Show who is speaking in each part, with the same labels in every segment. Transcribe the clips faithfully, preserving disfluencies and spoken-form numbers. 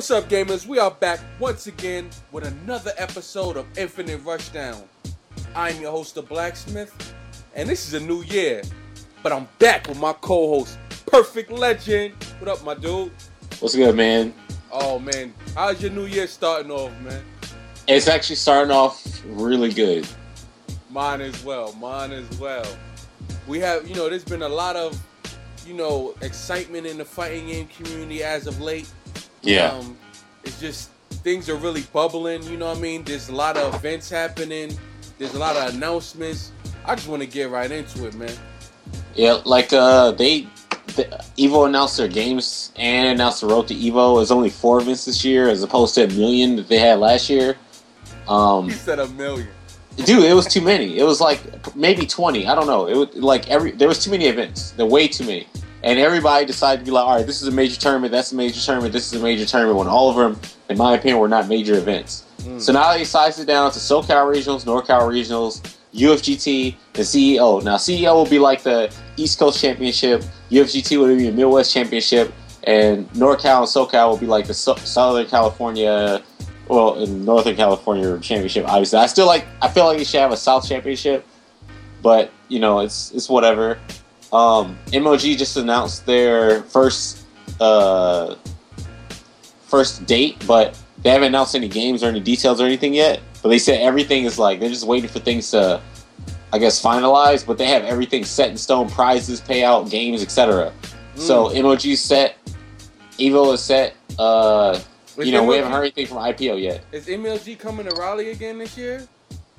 Speaker 1: What's up, gamers? We are back once again with another episode of Infinite Rushdown. I'm your host, The Blacksmith, and this is a new year, but I'm back with my co-host, Perfect Legend. What up, my dude?
Speaker 2: What's good, man?
Speaker 1: Oh, man. How's your new year starting off, man?
Speaker 2: It's actually starting off really good.
Speaker 1: Mine as well. Mine as well. We have, you know, there's been a lot of, you know, excitement in the fighting game community as of late.
Speaker 2: Yeah.
Speaker 1: Um, it's just, things are really bubbling, you know what I mean? There's a lot of events happening. There's a lot of announcements. I just want to get right into it, man.
Speaker 2: Yeah, like, uh, they, the, Evo announced their games and announced the road to Evo. There's only four events this year as opposed to a million that they had last year. Um,
Speaker 1: He said a million.
Speaker 2: Dude, it was too many. It was like maybe twenty. I don't know. It was like every, there was too many events. There were way too many. And everybody decided to be like, all right, this is a major tournament, that's a major tournament, this is a major tournament, when all of them, in my opinion, were not major events. Mm. So now they sized it down to SoCal Regionals, NorCal Regionals, U F G T, and C E O. Now, C E O will be like the East Coast Championship, U F G T will be the Midwest Championship, and NorCal and SoCal will be like the so- Southern California, well, in Northern California Championship, obviously. I still like, I feel like they should have a South Championship, but, you know, it's it's whatever. Um, M O G just announced their first uh, first date, but they haven't announced any games or any details or anything yet. But they said everything is like, they're just waiting for things to, I guess, finalize. But they have everything set in stone: prizes, payout, games, et cetera. Mm. So M O G's set, Evo is set. Uh, you know, M O G, we haven't heard anything from I P O yet.
Speaker 1: Is M L G coming to Raleigh again this year?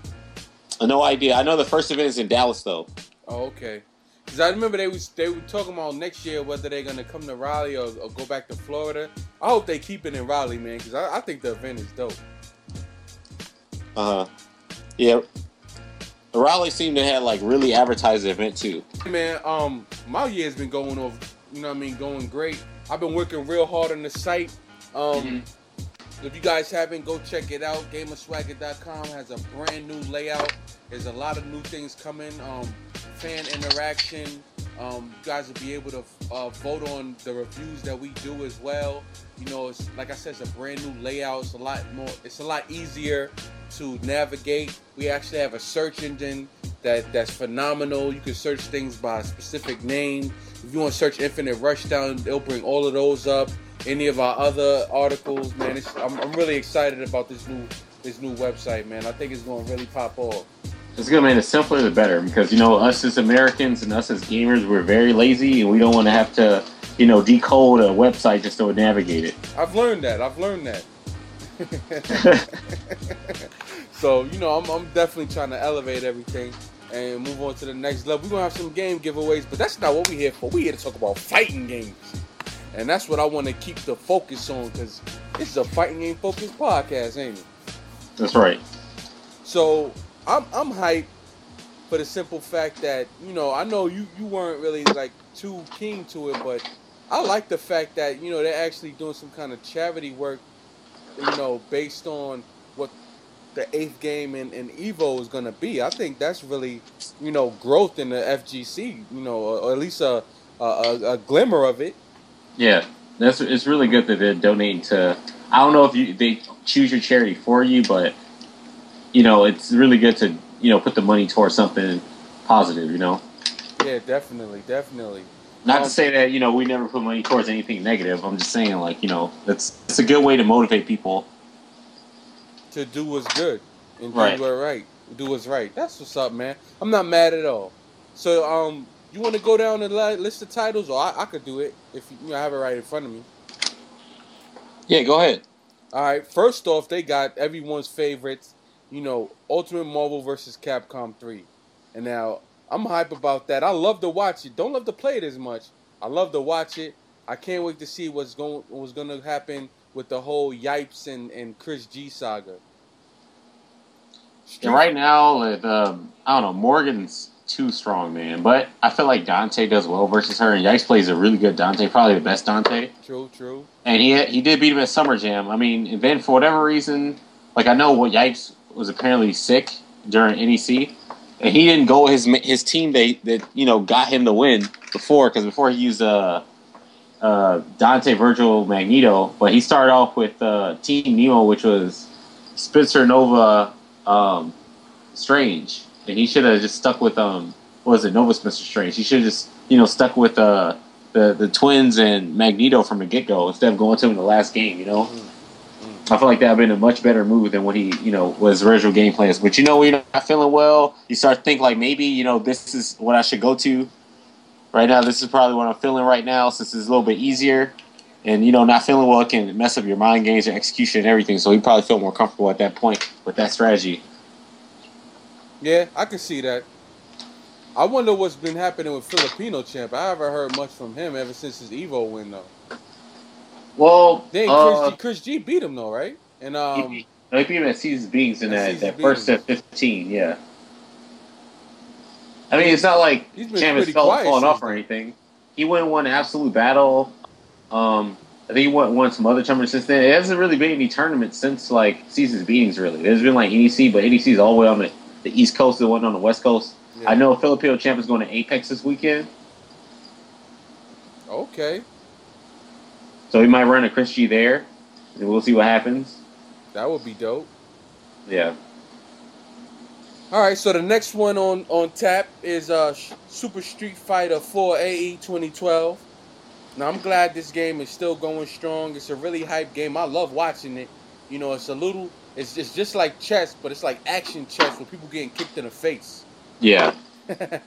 Speaker 2: No idea. I know the first event is in Dallas, though.
Speaker 1: Oh, okay. Because I remember they was they were talking about next year whether they're going to come to Raleigh or, or go back to Florida. I hope they keep it in Raleigh, man, because I, I think the event is dope.
Speaker 2: Uh-huh. Yeah. Raleigh seemed to have, like, really advertised the event, too.
Speaker 1: Man, um, my year's been going off, you know what I mean, going great. I've been working real hard on the site. Um, mm-hmm. If you guys haven't, go check it out. Gamerswagger dot com has a brand new layout. There's a lot of new things coming. Um, fan interaction. Um, you guys will be able to uh, vote on the reviews that we do as well. You know, it's like I said, it's a brand new layout. It's a lot more. It's a lot easier to navigate. We actually have a search engine that that's phenomenal. You can search things by a specific name. If you want to search Infinite Rushdown, they'll bring all of those up. Any of our other articles, man. It's, I'm, I'm really excited about this new this new website, man. I think it's going to really pop off.
Speaker 2: It's good, man. The simpler, the better. Because, you know, us as Americans and us as gamers, we're very lazy, and we don't want to have to, you know, decode a website just to navigate it.
Speaker 1: I've learned that. I've learned that. So, you know, I'm, I'm definitely trying to elevate everything and move on to the next level. We're going to have some game giveaways, but that's not what we're here for. We're here to talk about fighting games. And that's what I want to keep the focus on, because this is a fighting game focused podcast, ain't it?
Speaker 2: That's right.
Speaker 1: So I'm I'm hyped for the simple fact that, you know, I know you, you weren't really like too keen to it, but I like the fact that, you know, they're actually doing some kind of charity work, you know, based on what the eighth game in, in Evo is going to be. I think that's really, you know, growth in the F G C, you know, or, or at least a, a a glimmer of it.
Speaker 2: Yeah, that's it's really good that they're donating to. I don't know if you they choose your charity for you, but you know it's really good to you know put the money towards something positive. You know.
Speaker 1: Yeah, definitely, definitely.
Speaker 2: Not
Speaker 1: um,
Speaker 2: to say that you know we never put money towards anything negative. I'm just saying like you know that's it's a good way to motivate people
Speaker 1: to do what's good and do
Speaker 2: right.
Speaker 1: what's right. Do what's right. That's what's up, man. I'm not mad at all. So um. You want to go down the list of titles, or I, I could do it if you, you know, I have it right in front of me.
Speaker 2: Yeah, go ahead.
Speaker 1: All right. First off, they got everyone's favorites, you know, Ultimate Marvel versus Capcom three. And now, I'm hype about that. I love to watch it. Don't love to play it as much. I love to watch it. I can't wait to see what's going what's going to happen with the whole Yipes and, and Chris G saga.
Speaker 2: And right now, with, um, I don't know, Morgan's too strong, man. But I feel like Dante does well versus her, and Yikes plays a really good Dante, probably the best Dante.
Speaker 1: True, true.
Speaker 2: And he he did beat him at Summer Jam. I mean, and then for whatever reason, like I know what Yikes was apparently sick during N E C, and he didn't go with his his team that that you know got him the win before, because before he used uh uh, Dante, Virgil, Magneto, but he started off with uh, Team Nemo, which was Spencer, Nova, um, Strange, and he should have just stuck with um, what was it, Nova, Spencer, Strange. He should have just you know stuck with uh, the the twins and Magneto from the get go instead of going to him in the last game. You know, mm-hmm. I feel like that would have been a much better move than what he you know was original game plans. But you know, when you're not feeling well, you start to think like maybe you know this is what I should go to. Right now, this is probably what I'm feeling right now since it's a little bit easier. And, you know, not feeling well can mess up your mind games, your execution, and everything. So he probably felt more comfortable at that point with that strategy.
Speaker 1: Yeah, I can see that. I wonder what's been happening with Filipino Champ. I haven't heard much from him ever since his Evo win, though.
Speaker 2: Well,
Speaker 1: then
Speaker 2: uh,
Speaker 1: Chris, G, Chris G beat him, though, right? And um,
Speaker 2: he beat him at Seasons Beings in that, that first set fifteen, yeah. I mean, it's not like Champ has fallen off or anything. He went and won Absolute Battle. Um, I think he won, won some other tournaments since then. It hasn't really been any tournaments since, like, Seasons Beatings, really. There's been, like, N E C, but N E C is all the way on the, the East Coast. It wasn't on the West Coast. Yeah. I know Filipino Champ is going to Apex this weekend.
Speaker 1: Okay.
Speaker 2: So he might run a Chris G there, and we'll see what happens.
Speaker 1: That would be dope.
Speaker 2: Yeah.
Speaker 1: All right, so the next one on, on tap is uh, Super Street Fighter four A E twenty twelve. Now, I'm glad this game is still going strong. It's a really hype game. I love watching it. You know, it's a little, it's, it's just like chess, but it's like action chess with people getting kicked in the face.
Speaker 2: Yeah.
Speaker 1: uh,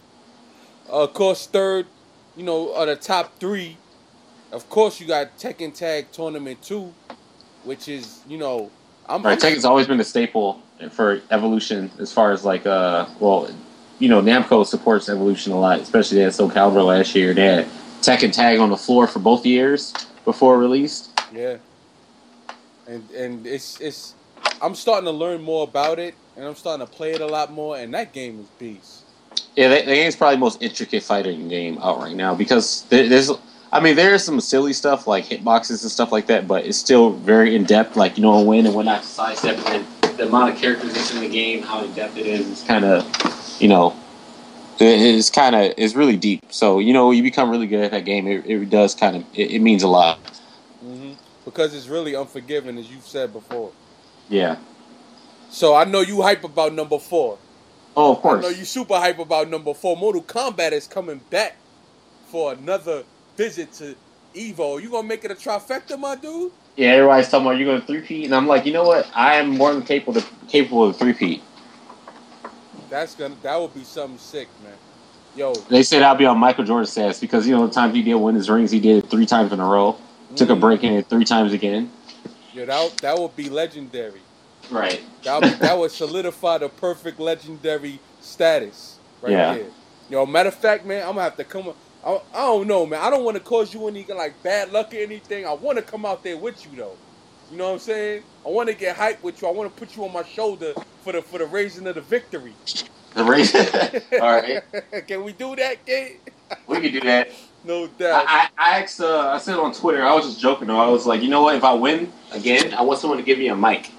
Speaker 1: of course, third, you know, are the top three. Of course, you got Tekken Tag Tournament two, which is, you know, I'm...
Speaker 2: Right, Tekken's always been a staple for Evolution as far as like uh well you know Namco supports Evolution a lot, especially they had Soul Calibur last year. They had Tekken Tag on the floor for both years before released.
Speaker 1: Yeah. And and it's it's I'm starting to learn more about it, and I'm starting to play it a lot more, and that game is beast.
Speaker 2: Yeah, that, that game's probably the most intricate fighting game out right now because there, there's I mean there's some silly stuff like hitboxes and stuff like that, but it's still very in depth, like you know when and when not to sidestep, and the amount of characters that's in the game, how in depth it is, it's kind of, you know, it's kind of it's really deep. So you know, you become really good at that game. It, it does kind of it, it means a lot.
Speaker 1: Mm-hmm. Because it's really unforgiving, as you've said before.
Speaker 2: Yeah.
Speaker 1: So I know you hype about number four.
Speaker 2: Oh, of course.
Speaker 1: I know you super hype about number four. Mortal Kombat is coming back for another visit to Evo. You gonna make it a trifecta, my dude?
Speaker 2: Yeah, everybody's talking about you're going to three-peat, and I'm like, you know what? I am more than capable to, capable of three-peat.
Speaker 1: That's gonna that would be something sick, man. Yo,
Speaker 2: they said I'll be on Michael Jordan's ass because you know the times he did win his rings, he did it three times in a row. Mm. Took a break in it three times again.
Speaker 1: Yeah, that that would be legendary.
Speaker 2: Right.
Speaker 1: That would, that would solidify the perfect legendary status right
Speaker 2: yeah.
Speaker 1: there. Yo, matter of fact, man, I'm gonna have to come. I, I don't know, man. I don't want to cause you any like bad luck or anything. I want to come out there with you though. You know what I'm saying? I want to get hyped with you. I want to put you on my shoulder for the for the raising of the victory.
Speaker 2: The raising. All right.
Speaker 1: Can we do that, kid?
Speaker 2: We can do that.
Speaker 1: No doubt.
Speaker 2: I, I asked. Uh, I said on Twitter. I was just joking though. I was like, you know what? If I win again, I want someone to give me a mic.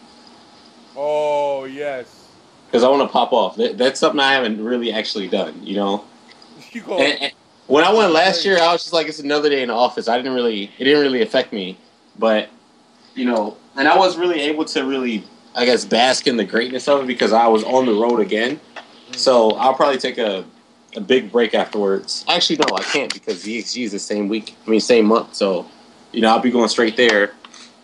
Speaker 1: Oh yes.
Speaker 2: Because I want to pop off. That, that's something I haven't really actually done. You know.
Speaker 1: You go.
Speaker 2: And, and when I went last year, I was just like, it's another day in the office. I didn't really. It didn't really affect me, but. You know, and I was really able to really, I guess, bask in the greatness of it because I was on the road again. Mm. So I'll probably take a, a big break afterwards. Actually, no, I can't because the X G is the same week. I mean, same month. So, you know, I'll be going straight there.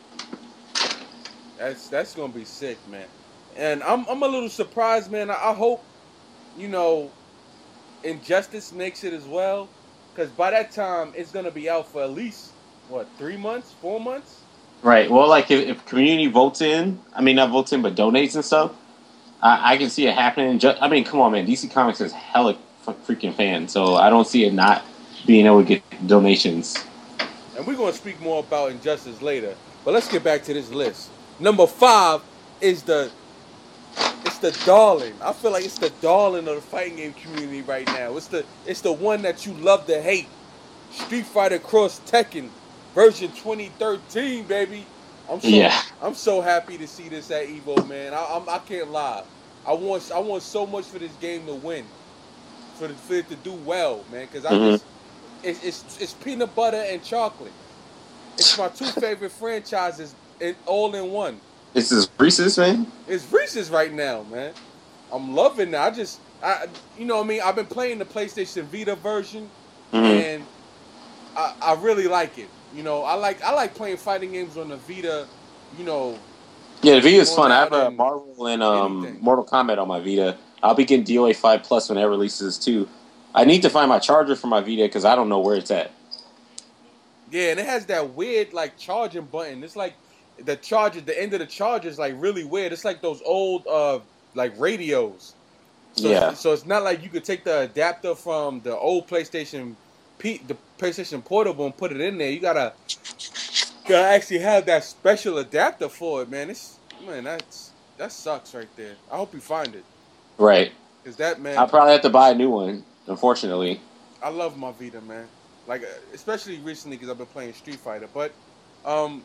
Speaker 1: That's that's gonna be sick, man. And I'm I'm a little surprised, man. I, I hope, you know, Injustice makes it as well, because by that time it's gonna be out for at least what three months, four months.
Speaker 2: Right. Well, like if, if community votes in, I mean not votes in, but donates and stuff, I, I can see it happening. Just, I mean, come on, man. D C Comics is hella f- freaking fan, so I don't see it not being able to get donations.
Speaker 1: And we're gonna speak more about Injustice later, but let's get back to this list. Number five is the it's the darling. I feel like it's the darling of the fighting game community right now. It's the it's the one that you love to hate. Street Fighter Cross Tekken. Version twenty thirteen, baby. I'm so
Speaker 2: yeah.
Speaker 1: I'm so happy to see this at Evo, man. I I'm, I can't lie. I want I want so much for this game to win, for, the, for it to do well, man. Because I mm-hmm. just it's, it's it's peanut butter and chocolate. It's my two favorite franchises in all in one.
Speaker 2: This is Reese's, man.
Speaker 1: It's Reese's right now, man. I'm loving it. I just, I, you know what I mean? I've been playing the PlayStation Vita version, mm-hmm. and I, I really like it. You know, I like I like playing fighting games on the Vita, you know.
Speaker 2: Yeah, the Vita is fun. I have a Marvel and um, anything. Mortal Kombat on my Vita. I'll be getting D O A five Plus when it releases, too. I need to find my charger for my Vita because I don't know where it's at.
Speaker 1: Yeah, and it has that weird, like, charging button. It's like the charger, the end of the charger is, like, really weird. It's like those old, uh, like, radios. So
Speaker 2: yeah.
Speaker 1: So it's not like you could take the adapter from the old PlayStation P, the PlayStation Portable and put it in there. You gotta, gotta actually have that special adapter for it, man. It's, man, that's, that sucks right there. I hope you find it.
Speaker 2: Right.
Speaker 1: Cause that, man.
Speaker 2: I'll probably have to buy a new one, unfortunately.
Speaker 1: I love my Vita, man. Like, especially recently because I've been playing Street Fighter. But um,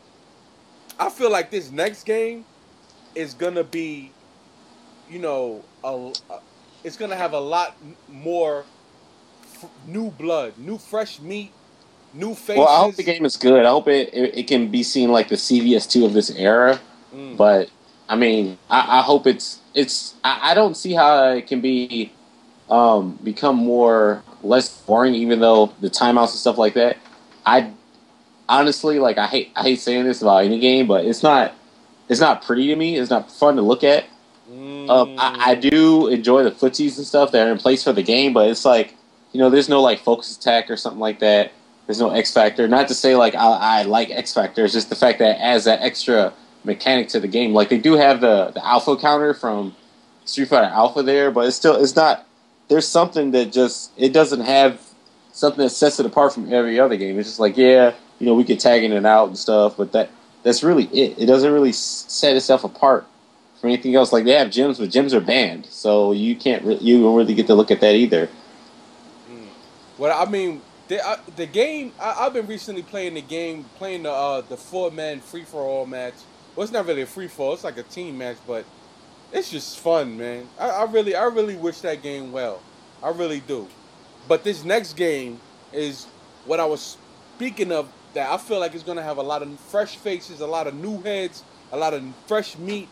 Speaker 1: I feel like this next game is going to be, you know, a, a, it's going to have a lot more f- new blood, new fresh meat, new faces.
Speaker 2: Well, I hope the game is good. I hope it, it, it can be seen like the C V S two of this era. Mm. But, I mean, I, I hope it's, it's I, I don't see how it can be, um, become more... less boring, even though the timeouts and stuff like that. I honestly like I hate I hate saying this about any game, but it's not it's not pretty to me. It's not fun to look at. Mm. Um, I, I do enjoy the footsies and stuff that are in place for the game, but it's like, you know, there's no like focus attack or something like that. There's no X Factor. Not to say like I, I like X Factor. It's just the fact that it adds that extra mechanic to the game. Like they do have the the alpha counter from Street Fighter Alpha there, but it's still it's not. There's something that just, it doesn't have something that sets it apart from every other game. It's just like, yeah, you know, we get tagging it out and stuff, but that that's really it. It doesn't really set itself apart from anything else. Like, they have gyms, but gyms are banned, so you can't, re- you don't really get to look at that either.
Speaker 1: Mm. Well, I mean, the, uh, the game, I, I've been recently playing the game, playing the uh, the four-man free-for-all match. Well, it's not really a free-for-all, it's like a team match, but it's just fun, man. I, I really, I really wish that game well. I really do. But this next game is what I was speaking of. That I feel like it's gonna have a lot of fresh faces, a lot of new heads, a lot of fresh meat.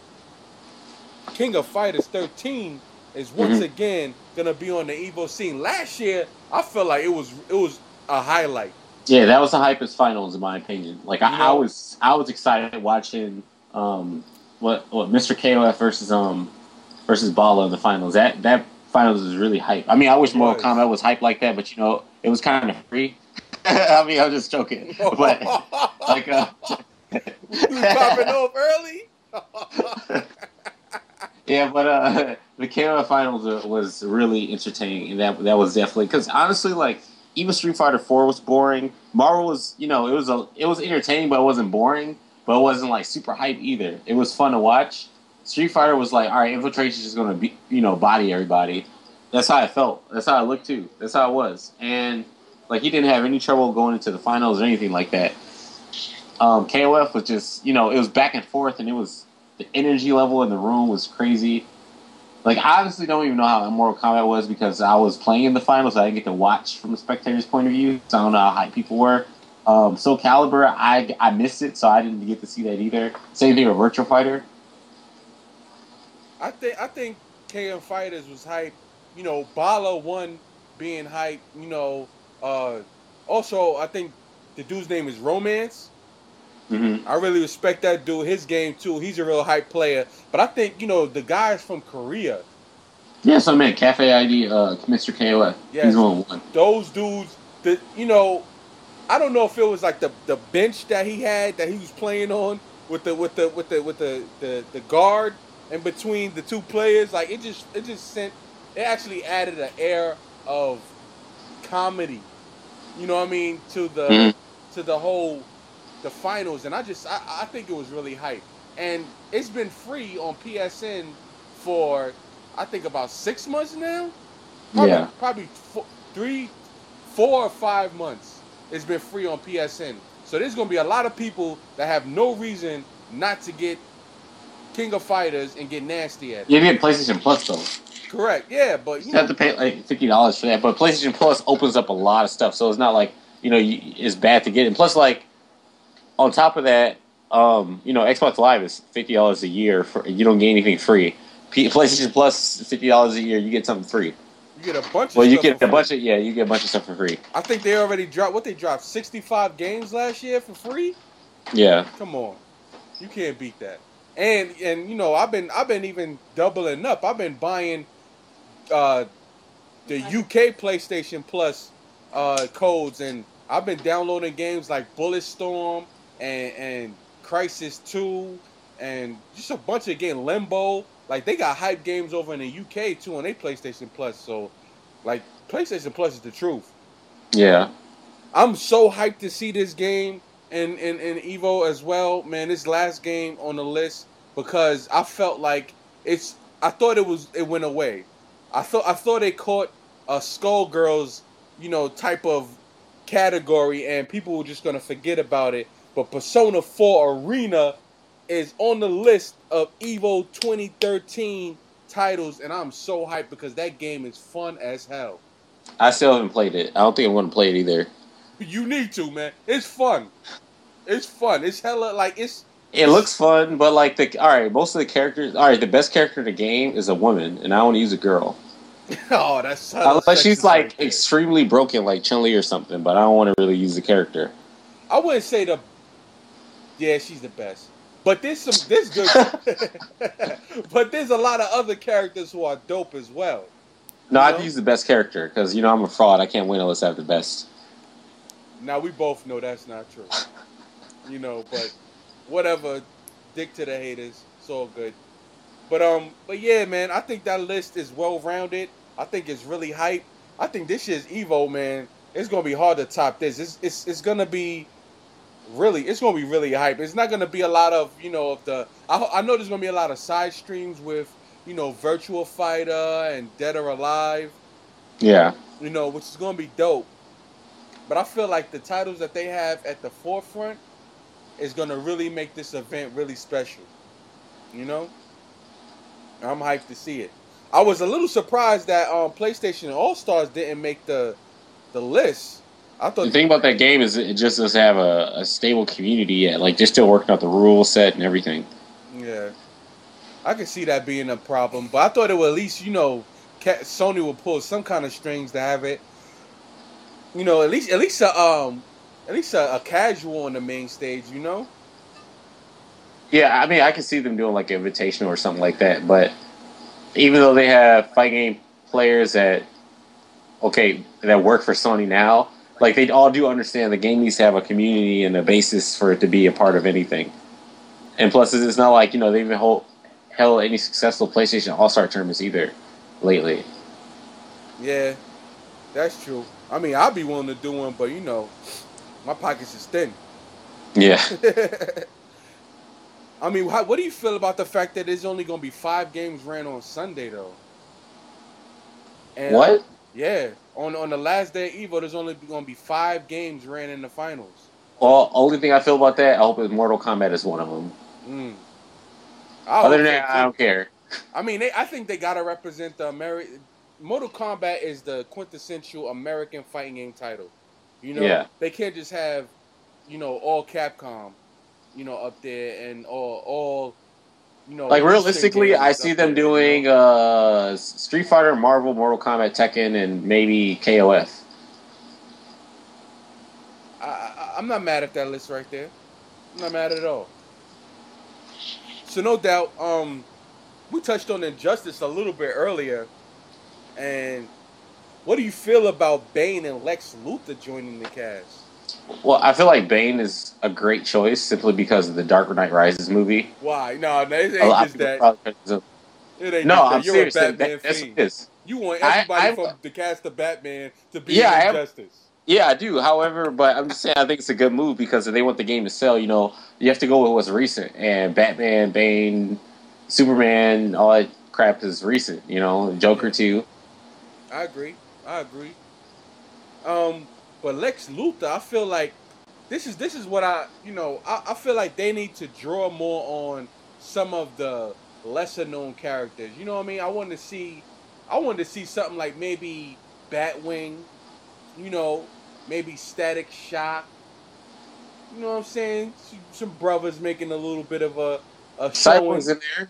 Speaker 1: King of Fighters thirteen is once mm-hmm. again gonna be on the Evo scene. Last year, I felt like it was it was a highlight.
Speaker 2: Yeah, that was the hypest finals in my opinion. Like I, I was, I was excited watching. Um, What what Mister K O F versus um versus Bala in the finals. That that finals was really hype. I mean, I wish Mortal Kombat was hype like that, but you know, it was kind of free. I mean, I'm just joking, but like uh,
Speaker 1: you popping off early.
Speaker 2: Yeah, but uh, the K O F finals was really entertaining, and that that was definitely because honestly, like even Street Fighter four was boring. Marvel was, you know, it was a it was entertaining, but it wasn't boring. But it wasn't like super hype either. It was fun to watch. Street Fighter was like, all right, Infiltration's just gonna be, you know, body everybody. That's how I felt. That's how I looked too. That's how it was. And like he didn't have any trouble going into the finals or anything like that. Um, K O F was just, you know, it was back and forth, and it was the energy level in the room was crazy. Like I honestly don't even know how Mortal Kombat was because I was playing in the finals. So I didn't get to watch from a spectator's point of view. So I don't know how hype people were. Um, Soul Calibur, I, I missed it, so I didn't get to see that either. Same thing with Virtua Fighter.
Speaker 1: I think I think K O F Fighters was hype. You know, Bala one being hype. You know, uh, also I think the dude's name is Romance. Mm-hmm. I really respect that dude. His game too. He's a real hype player. But I think you know the guys from Korea.
Speaker 2: Yeah, so man, Cafe I D, uh, Mister K O F.
Speaker 1: Yes, he's on one. Those dudes, that you know. I don't know if it was like the, the bench that he had that he was playing on with the with the with the with the, the, the guard in between the two players. Like it just it just sent it actually added an air of comedy. You know what I mean to the mm-hmm. to the whole the finals, and I just I, I think it was really hype. And it's been free on P S N for I think about six months now. Probably,
Speaker 2: yeah,
Speaker 1: probably four, three, four or five months. It's been free on P S N. So there's going to be a lot of people that have no reason not to get King of Fighters and get nasty at it.
Speaker 2: You get PlayStation Plus, though.
Speaker 1: Correct. Yeah, but you
Speaker 2: You have
Speaker 1: know,
Speaker 2: to pay like fifty dollars for that. But PlayStation Plus opens up a lot of stuff, so it's not like you know you, it's bad to get. And plus, like on top of that, um, you know, Xbox Live is fifty dollars a year for you don't get anything free. P- PlayStation Plus fifty dollars a year, you get something free.
Speaker 1: you get a bunch of
Speaker 2: Well, you
Speaker 1: stuff
Speaker 2: get
Speaker 1: for
Speaker 2: a
Speaker 1: free.
Speaker 2: bunch of yeah, you get a bunch of stuff for free.
Speaker 1: I think they already dropped what they dropped sixty-five games last year for free.
Speaker 2: Yeah,
Speaker 1: Come on, you can't beat that. And and you know, I've been I've been even doubling up. I've been buying uh, the U K PlayStation Plus uh, codes, and I've been downloading games like Bulletstorm and and Crisis Two, and just a bunch of games. Limbo. Like they got hype games over in the U K too on their PlayStation Plus. So, like PlayStation Plus is the truth.
Speaker 2: yeah.
Speaker 1: I'm so hyped to see this game in, in, in Evo as well, man. This last game on the list because I felt like it's. I thought it was. It went away. I thought. I thought they caught a Skullgirls, you know, type of category, and people were just gonna forget about it. But Persona four Arena is on the list of Evo twenty thirteen titles, and I'm so hyped because that game is fun as hell.
Speaker 2: I still haven't played it. I don't think I'm going to play it either.
Speaker 1: You need to, man. It's fun. It's fun. It's hella like it's.
Speaker 2: It looks fun, but like the all right, most of the characters. All right, the best character in the game is a woman, and I want to use a girl.
Speaker 1: Oh, that's hella
Speaker 2: Unless she's
Speaker 1: sexist
Speaker 2: like
Speaker 1: right there.
Speaker 2: extremely broken, like Chun-Li or something. But I don't want to really use the character.
Speaker 1: I wouldn't say the. Yeah, she's the best. But there's some there's good. But there's a lot of other characters who are dope as well.
Speaker 2: No,
Speaker 1: You
Speaker 2: I'd
Speaker 1: know?
Speaker 2: use the best character because you know I'm a fraud. I can't win unless I have the best.
Speaker 1: Now we both know that's not true. You know, but whatever. Dick to the haters. It's all good. But um, but yeah, man. I think that list is well rounded. I think it's really hype. I think this year's Evo, man. It's gonna be hard to top this. It's it's it's gonna be. Really, it's gonna be really hype. It's not gonna be a lot of you know of the. I, I know there's gonna be a lot of side streams with you know Virtual Fighter and Dead or Alive.
Speaker 2: Yeah,
Speaker 1: You know, which is gonna be dope. But I feel like the titles that they have at the forefront is gonna really make this event really special. You know, I'm hyped to see it. I was a little surprised that um, PlayStation All Stars didn't make the the list. I thought
Speaker 2: the thing about that game is it just doesn't have a, a stable community yet. Like they're still working out the rule set and everything.
Speaker 1: Yeah, I could see that being a problem, but I thought it would at least, you know, Sony would pull some kind of strings to have it. You know, at least at least a um, at least a, a casual on the main stage. You know.
Speaker 2: Yeah, I mean I can see them doing like an invitation or something like that. But even though they have fight game players that okay that work for Sony now. Like, they all do understand the game needs to have a community and a basis for it to be a part of anything. And plus, it's not like, you know, they've even hold, held any successful PlayStation All-Star tournaments either lately.
Speaker 1: Yeah, that's true. I mean, I'd be willing to do one, but, you know, my pockets is thin.
Speaker 2: Yeah.
Speaker 1: I mean, how, what do you feel about the fact that there's only going to be five games ran on Sunday, though? And,
Speaker 2: What?
Speaker 1: Yeah. On on the last day of Evo, there's only going to be five games ran in the finals.
Speaker 2: Well, only thing I feel about that, I hope is Mortal Kombat is one of them.
Speaker 1: Mm.
Speaker 2: Other than that, I don't care.
Speaker 1: I mean, they, I think they got to represent the American. Mortal Kombat is the quintessential American fighting game title. You know,
Speaker 2: Yeah.
Speaker 1: They can't just have, you know, all Capcom, you know, up there and all, all you know.
Speaker 2: Like,
Speaker 1: recent
Speaker 2: realistically,
Speaker 1: games
Speaker 2: I
Speaker 1: up
Speaker 2: see them
Speaker 1: there,
Speaker 2: doing
Speaker 1: you know?
Speaker 2: uh, Street Fighter, Marvel, Mortal Kombat, Tekken, and maybe K O F.
Speaker 1: I, I, I'm not mad at that list right there. I'm not mad at all. So no doubt, um, we touched on Injustice a little bit earlier, and what do you feel about Bane and Lex Luthor joining the cast?
Speaker 2: Well, I feel like Bane is a great choice simply because of the Dark Knight Rises movie.
Speaker 1: Why? No, no, it
Speaker 2: A lot
Speaker 1: ain't
Speaker 2: of
Speaker 1: just
Speaker 2: people
Speaker 1: that.
Speaker 2: probably couldn't-
Speaker 1: It ain't
Speaker 2: No,
Speaker 1: just that.
Speaker 2: I'm
Speaker 1: You're
Speaker 2: serious.
Speaker 1: a
Speaker 2: That,
Speaker 1: Batman
Speaker 2: that's what
Speaker 1: fiend.
Speaker 2: it is.
Speaker 1: You want
Speaker 2: I-
Speaker 1: everybody
Speaker 2: I-
Speaker 1: from the cast of Batman to be
Speaker 2: Yeah, I
Speaker 1: in
Speaker 2: am-
Speaker 1: Injustice.
Speaker 2: Yeah, I do. However, but I'm just saying I think it's a good move because if they want the game to sell, you know, you have to go with what's recent. And Batman, Bane, Superman, all that crap is recent, you know, Joker too.
Speaker 1: I agree. I agree. Um, but Lex Luthor, I feel like this is this is what I you know I, I feel like they need to draw more on some of the lesser known characters. You know what I mean? I want to see I wanted to see something like maybe Batwing, you know, maybe Static Shock. You know what I'm saying? Some brothers making a little bit of a, a showing.
Speaker 2: Cyborg's in there.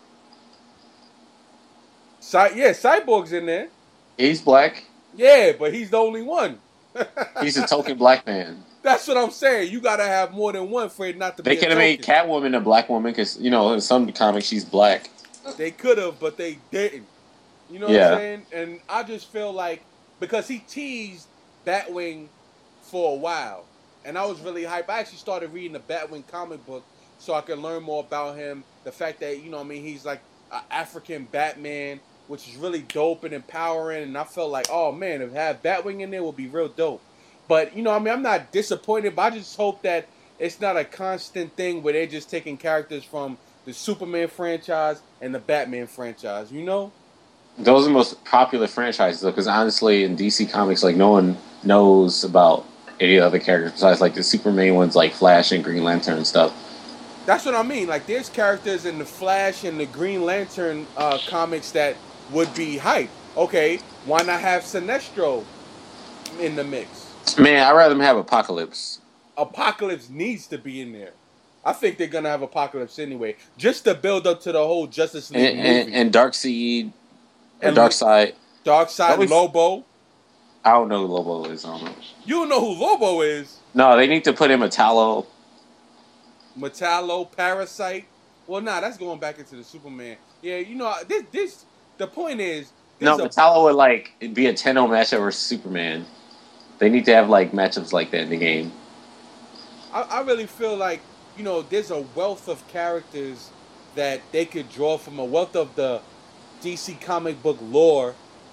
Speaker 1: Cy- yeah, Cyborg's in there.
Speaker 2: He's black.
Speaker 1: Yeah, but he's the only one.
Speaker 2: He's a token black man.
Speaker 1: That's what I'm saying. You gotta have more than one for it not to
Speaker 2: they
Speaker 1: be.
Speaker 2: They could have made Catwoman a black woman because you know in some comics she's black.
Speaker 1: They could have, but they didn't. You know
Speaker 2: yeah.
Speaker 1: what I'm saying? And I just feel like because he teased Batwing for a while, and I was really hyped. I actually started reading the Batwing comic book so I could learn more about him. The fact that you know, what I mean, he's like an African Batman, which is really dope and empowering. And I felt like, oh man, if have Batwing in there would be real dope. But, you know, I mean, I'm not disappointed, but I just hope that it's not a constant thing where they're just taking characters from the Superman franchise and the Batman franchise, you know?
Speaker 2: Those are the most popular franchises, though, because honestly, in D C Comics, like, no one knows about any other characters besides, like, the Superman ones, like Flash and Green Lantern and stuff.
Speaker 1: That's what I mean. Like, there's characters in the Flash and the Green Lantern uh, comics that would be hype. Okay, why not have Sinestro in the mix?
Speaker 2: Man, I'd rather them have Apocalypse.
Speaker 1: Apocalypse needs to be in there. I think they're gonna have Apocalypse anyway, just to build up to the whole Justice League
Speaker 2: and,
Speaker 1: movie.
Speaker 2: And, and Darkseid, and Darkseid,
Speaker 1: Darkseid, always, Lobo.
Speaker 2: I don't know who Lobo is. I don't know.
Speaker 1: You don't know who Lobo is?
Speaker 2: No, they need to put in Metallo.
Speaker 1: Metallo, Parasite. Well, nah, that's going back into the Superman. Yeah, you know this. This the point is.
Speaker 2: No,
Speaker 1: a,
Speaker 2: Metallo would like be a ten oh matchup versus Superman. They need to have, like, matchups like that in the game.
Speaker 1: I, I really feel like, you know, there's a wealth of characters that they could draw from, a wealth of the D C comic book lore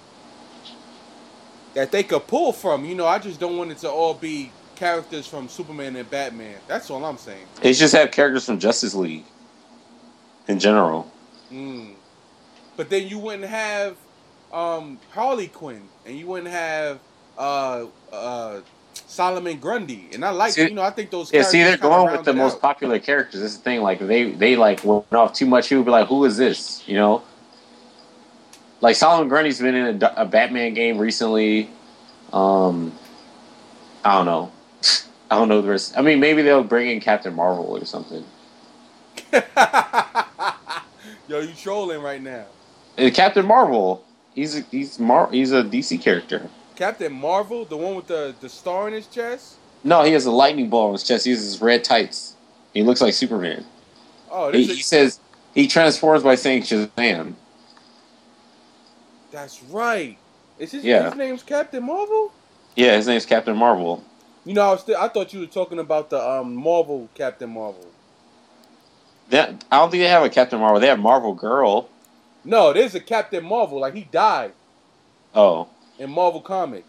Speaker 1: that they could pull from. You know, I just don't want it to all be characters from Superman and Batman. That's all I'm saying.
Speaker 2: It's just have characters from Justice League in general.
Speaker 1: Mm. But then you wouldn't have um, Harley Quinn, and you wouldn't have... Uh, uh, Solomon Grundy, and I like see, you know I think those
Speaker 2: yeah. See, they're going with the most out. popular characters. This is the thing. Like they they like went off too much. You would be like, who is this? You know, like Solomon Grundy's been in a, a Batman game recently. Um, I don't know. I don't know the rest. I mean, maybe they'll bring in Captain Marvel or something.
Speaker 1: Yo, you trolling right now?
Speaker 2: And Captain Marvel. He's a, he's Mar- he's a D C character.
Speaker 1: Captain Marvel, the one with the, the star in his chest?
Speaker 2: No, he has a lightning ball in his chest. He has his red tights. He looks like Superman.
Speaker 1: Oh,
Speaker 2: he,
Speaker 1: a-
Speaker 2: he says he transforms by saying Shazam.
Speaker 1: That's right. Is his,
Speaker 2: yeah.
Speaker 1: his name's Captain Marvel?
Speaker 2: Yeah, his name's Captain Marvel.
Speaker 1: You know, I, was still, I thought you were talking about the um, Marvel Captain Marvel.
Speaker 2: That I don't think they have a Captain Marvel. They have Marvel Girl.
Speaker 1: No, there's a Captain Marvel. Like, he died.
Speaker 2: Oh.
Speaker 1: In Marvel Comics.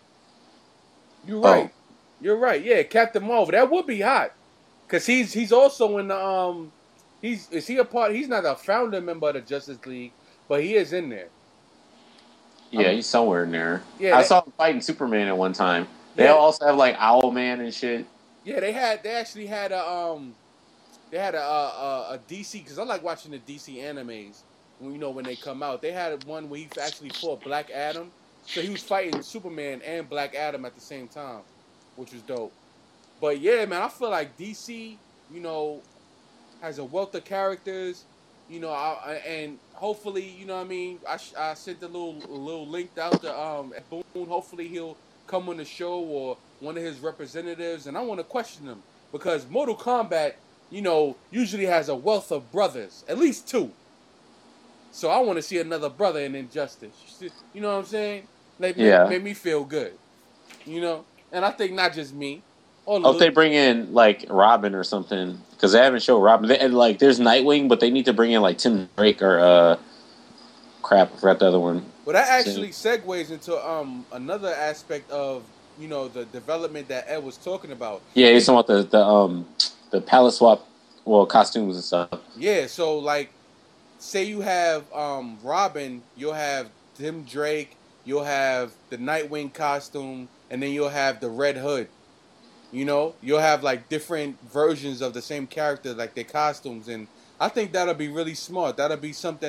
Speaker 1: You're right. Oh. You're right. Yeah, Captain Marvel. That would be hot. Cause he's he's also in the um he's is he a part he's not a founder member of the Justice League, but he is in there.
Speaker 2: Yeah, um, he's somewhere in there.
Speaker 1: Yeah,
Speaker 2: I
Speaker 1: they,
Speaker 2: saw him fighting Superman at one time. They
Speaker 1: yeah.
Speaker 2: also have like Owlman and shit.
Speaker 1: Yeah, they had they actually had a um they had a a, a D C, because I like watching the D C animes when you know when they come out. They had one where he actually fought Black Adam. So he was fighting Superman and Black Adam at the same time, which was dope. But yeah, man, I feel like D C, you know, has a wealth of characters, you know, I, and hopefully, you know what I mean, I, I sent a little a little link out to um, Boone. Hopefully he'll come on the show or one of his representatives, and I want to question him because Mortal Kombat, you know, usually has a wealth of brothers, at least two. So I want to see another brother in Injustice. You know what I'm saying? Like,
Speaker 2: yeah.
Speaker 1: Made, made me feel good. You know? And I think not just me.
Speaker 2: I hope they bring in, like, Robin or something. Because they haven't shown Robin. They, and, like, there's Nightwing, but they need to bring in, like, Tim Drake or, uh... crap, I forgot the other one.
Speaker 1: Well, that actually segues into um another aspect of, you know, the development that Ed was talking about.
Speaker 2: Yeah, he's talking about the, the, um... the palette swap, well, costumes and stuff.
Speaker 1: Yeah, so, like... Say you have um, Robin, you'll have Tim Drake, you'll have the Nightwing costume, and then you'll have the Red Hood. You know, you'll have like different versions of the same character, like their costumes, and I think that'll be really smart. That'll be something that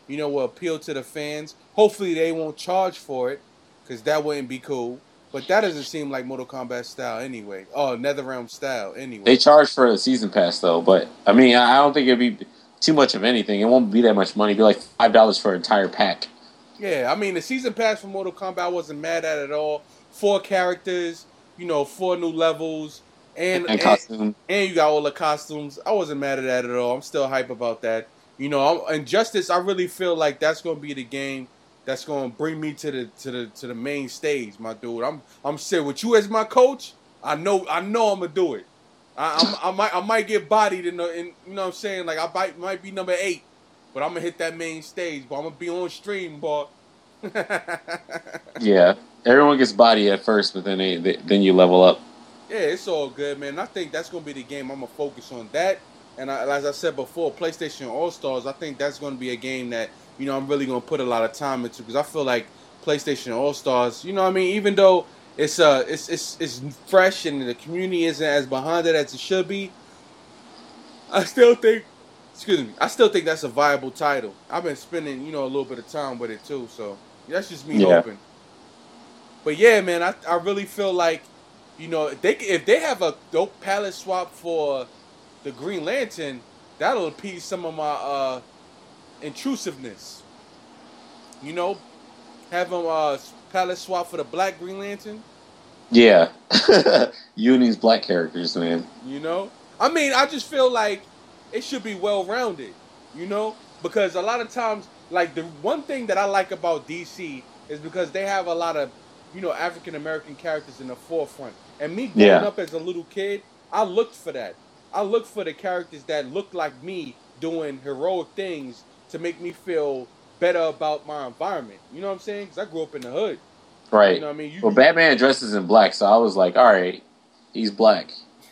Speaker 1: you know, will appeal to the fans. Hopefully they won't charge for it, because that wouldn't be cool. But that doesn't seem like Mortal Kombat style anyway. Oh, NetherRealm style anyway.
Speaker 2: They charge for a season pass though, but I mean, I don't think it'd be too much of anything. It won't be that much money. It'd be like five dollars for an entire pack.
Speaker 1: Yeah, I mean, the season pass for Mortal Kombat I wasn't mad at at all. Four characters, you know, four new levels, and
Speaker 2: and costume,
Speaker 1: and, and you got all the costumes. I wasn't mad at that at all. I'm still hype about that. You know, I'm, Injustice, I really feel like that's going to be the game that's going to bring me to the to the to the main stage, my dude. I'm I'm saying with you as my coach, I know I know I'm gonna do it. I I'm, I might I might get bodied in the in, you know what I'm saying, like I might might be number eight, but I'm gonna hit that main stage. But I'm gonna be on stream, boy.
Speaker 2: Yeah, everyone gets body at first, but then they, they then you level up.
Speaker 1: Yeah, it's all good, man. I think that's gonna be the game. I'm gonna focus on that. And I, as I said before, PlayStation All Stars, I think that's going to be a game that, you know, I'm really going to put a lot of time into, because I feel like PlayStation All Stars, you know what I mean, even though it's uh it's it's it's fresh and the community isn't as behind it as it should be, I still think, excuse me, I still think that's a viable title. I've been spending, you know, a little bit of time with it too, so that's just me
Speaker 2: Yeah.
Speaker 1: hoping. But yeah, man, I I really feel like, you know, if they if they have a dope palette swap for the Green Lantern, that'll appease some of my uh, intrusiveness. You know, have them uh, palette swap for the Black Green Lantern.
Speaker 2: Yeah, you and these black characters, man.
Speaker 1: You know, I mean, I just feel like it should be well rounded. You know, because a lot of times, like the one thing that I like about D C is because they have a lot of, you know, African American characters in the forefront. And me growing
Speaker 2: Yeah.
Speaker 1: up as a little kid, I looked for that. I look for the characters that look like me doing heroic things to make me feel better about my environment. You know what I'm saying? Because I grew up in the hood.
Speaker 2: Right.
Speaker 1: You know what I mean? You,
Speaker 2: Well, Batman dresses in black, so I was like, all right, he's black.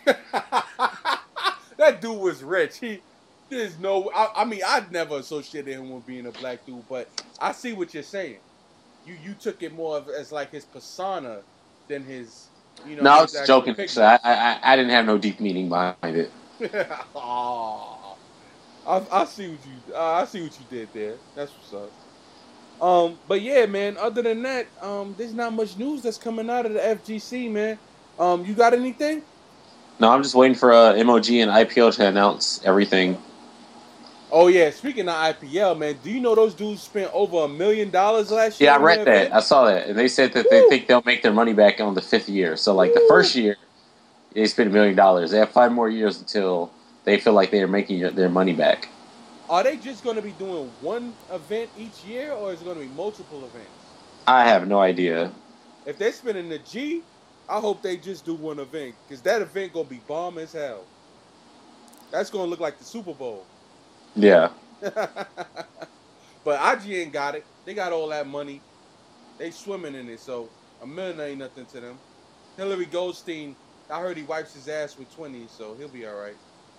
Speaker 1: that dude was rich. He, there's no. I, I mean, I'd never associated him with being a black dude, but I see what you're saying. You you took it more of as like his persona than his. You know,
Speaker 2: No, I
Speaker 1: his
Speaker 2: was
Speaker 1: actual
Speaker 2: joking.
Speaker 1: picture.
Speaker 2: I, I I didn't have no deep meaning behind it.
Speaker 1: Aw. I, I see what you uh, I see what you did there. That's what's up. Um, but yeah, man. Other than that, um, there's not much news that's coming out of the F G C, man. Um, you got anything?
Speaker 2: No, I'm just waiting for uh, M O G and I P L to announce everything.
Speaker 1: Oh yeah. Speaking of I P L, man, do you know those dudes spent over a million dollars last year?
Speaker 2: Yeah, I
Speaker 1: on
Speaker 2: read
Speaker 1: their
Speaker 2: that.
Speaker 1: event?
Speaker 2: I saw that, and they said that
Speaker 1: Woo.
Speaker 2: they think they'll make their money back on the fifth year. So, like the
Speaker 1: Woo.
Speaker 2: first year, they spent a million dollars. They have five more years until they feel like they are making their money back.
Speaker 1: Are they just going to be doing one event each year, or is it going to be multiple events?
Speaker 2: I have no idea.
Speaker 1: If they're spending the G, I hope they just do one event, because that event going to be bomb as hell. That's going to look like the Super Bowl.
Speaker 2: Yeah.
Speaker 1: But I G N got it. They got all that money. They swimming in it, so a million ain't nothing to them. Hillary Goldstein, I heard he wipes his ass with twenty, so he'll be all right.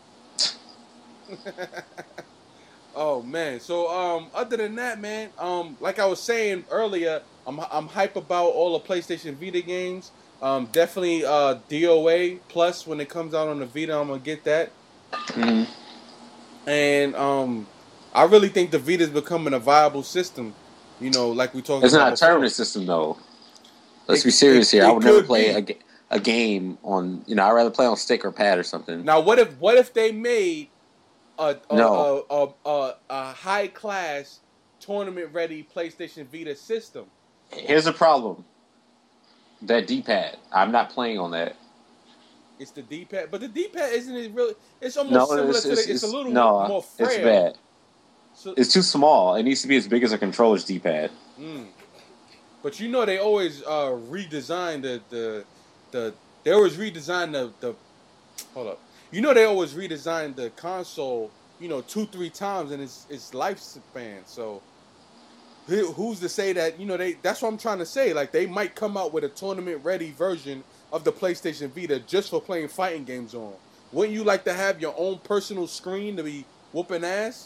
Speaker 1: Oh man, so um, other than that, man, um, like I was saying earlier, I'm I'm hype about all the PlayStation Vita games. Um, definitely uh D O A Plus when it comes out on the Vita, I'm gonna get that.
Speaker 2: Mm-hmm.
Speaker 1: And um, I really think the Vita is becoming a viable system. You know, like we talked
Speaker 2: It's
Speaker 1: about
Speaker 2: not a
Speaker 1: before.
Speaker 2: tournament system, though. Let's
Speaker 1: It-
Speaker 2: be serious
Speaker 1: it-
Speaker 2: here. I
Speaker 1: it
Speaker 2: would never
Speaker 1: could
Speaker 2: play
Speaker 1: be.
Speaker 2: a, ga- a game on, you know, I'd rather play on stick or pad or something.
Speaker 1: Now, what if what if they made a a,
Speaker 2: No.
Speaker 1: a, a, a, a high class tournament ready PlayStation Vita system?
Speaker 2: Here's the problem. That D-pad. I'm not playing on that.
Speaker 1: It's the D pad, but the D pad isn't it really? It's almost
Speaker 2: No,
Speaker 1: similar
Speaker 2: it's,
Speaker 1: to the.
Speaker 2: it's,
Speaker 1: It's, a
Speaker 2: it's-
Speaker 1: little
Speaker 2: no,
Speaker 1: more frail.
Speaker 2: it's bad.
Speaker 1: So,
Speaker 2: It's too small. It needs to be as big as a controller's D-pad.
Speaker 1: mm. But you know they always uh, redesign the the the. They always redesign the the. Hold up. You know they always redesign the console. You know two three times in its its lifespan. So who- who's to say that you know they? That's what I'm trying to say. Like they might come out with a tournament ready version of the PlayStation Vita just for playing fighting games on. Wouldn't you like to have your own personal screen to be whooping ass?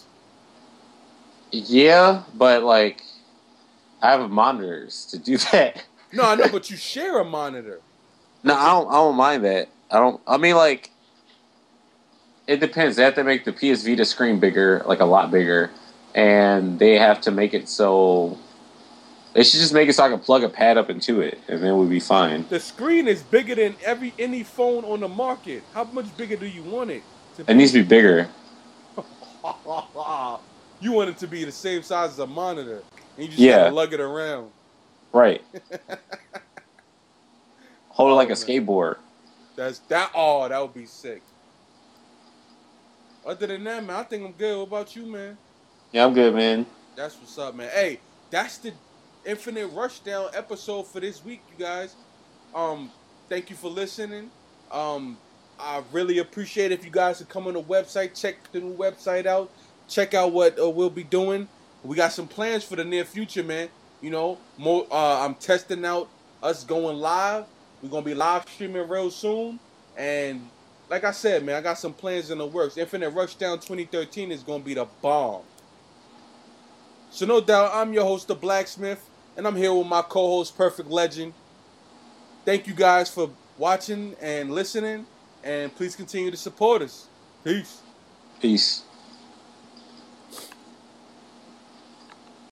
Speaker 2: Yeah, but, like, I have monitors to do that.
Speaker 1: No, I know, but you share a monitor.
Speaker 2: No, I don't. I don't mind that. I don't. I mean, like, it depends. They have to make the P S Vita screen bigger, like a lot bigger, and they have to make it so they should just make it so I can plug a pad up into it, and then we'll be fine.
Speaker 1: The screen is bigger than every any phone on the market. How much bigger do you want it? To
Speaker 2: It needs to be bigger.
Speaker 1: You want it to be the same size as a monitor, and you just
Speaker 2: Yeah.
Speaker 1: gotta lug it around.
Speaker 2: Right. Hold it like
Speaker 1: Oh,
Speaker 2: a
Speaker 1: man.
Speaker 2: skateboard.
Speaker 1: That's that. Oh, that would be sick. Other than that, man, I think I'm good. What about you, man?
Speaker 2: Yeah, I'm good, man.
Speaker 1: That's what's up, man. Hey, that's the Infinite Rushdown episode for this week, you guys. Um, thank you for listening. Um, I really appreciate if you guys would come on the website, check the new website out, check out what uh, we'll be doing. We got some plans for the near future, man. You know, more. Uh, I'm testing out us going live. We're gonna be live streaming real soon, and like I said, man, I got some plans in the works. Infinite Rushdown twenty thirteen is gonna be the bomb. So no doubt, I'm your host, The Blacksmith, and I'm here with my co-host, Perfect Legend. Thank you guys for watching and listening, and please continue to support us. Peace.
Speaker 2: Peace.